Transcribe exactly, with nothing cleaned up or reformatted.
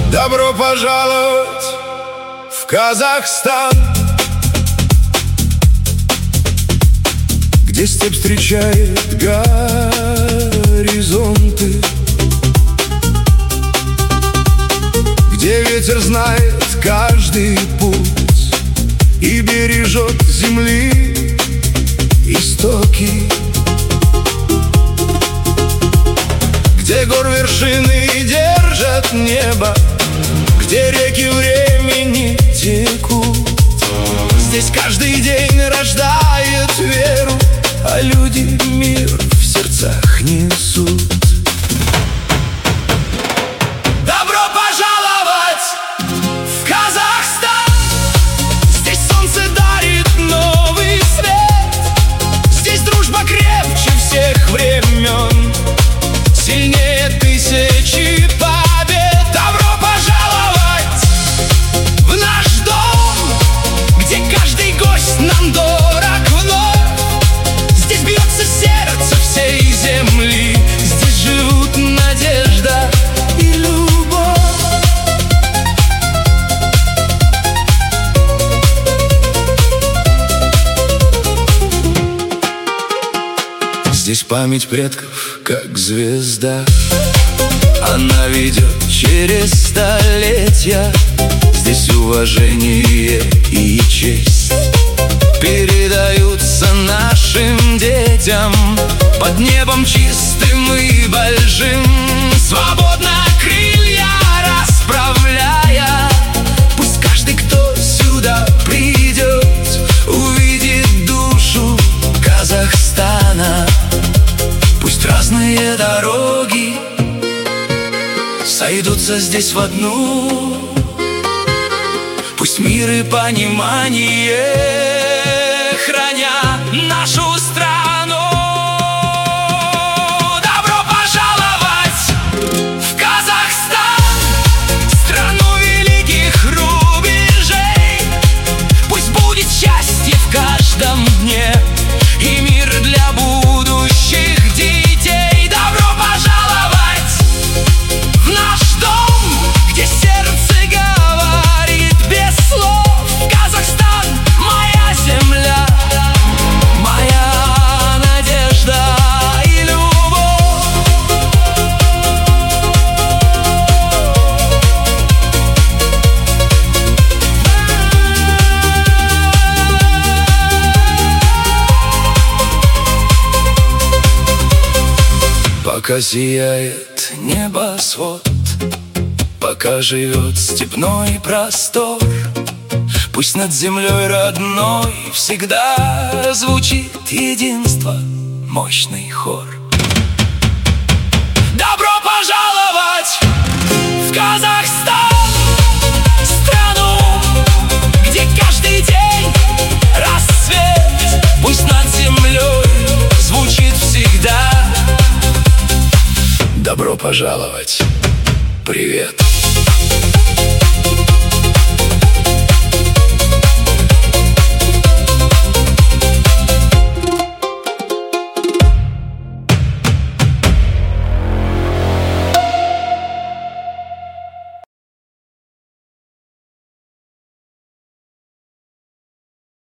Добро пожаловать в Казахстан, где степь встречает горизонты, где ветер знает каждый путь и бережет земли истоки, где гор вершины держат небо, где реки времени текут. Здесь каждый день рождает веру, а люди мир в сердцах несут. Добро пожаловать в Казахстан! Здесь солнце дарит новый свет, здесь дружба крепче всех времен, сильнее тысячи побед. Добро пожаловать в наш дом, где каждый гость нам дорог вновь. Здесь бьется сердце всей земли, здесь живут надежда и любовь. Здесь память предков, как звезда, она ведет через столетия. Здесь уважение и честь передаются нашим детям под небом чистым и большим. Свободно крылья расправляя, пусть каждый, кто сюда придет, увидит душу Казахстана. Пусть разные дороги сойдутся здесь в одну, пусть мир и понимание храня нашу страну. Добро пожаловать в Казахстан, страну великих рубежей. Пусть будет счастье в каждом дне и мир для будущих детей. Добро пожаловать в наш дом, где сердце говорит без слов. Казахстан — моя земля, моя надежда и любовь. Пока сияет небосвод, пока живет степной простор, пусть над землей родной всегда звучит единство, мощный хор. Добро пожаловать в Казахстан, страну, где каждый день рассвет, пусть над землей звучит всегда. Добро пожаловать, привет!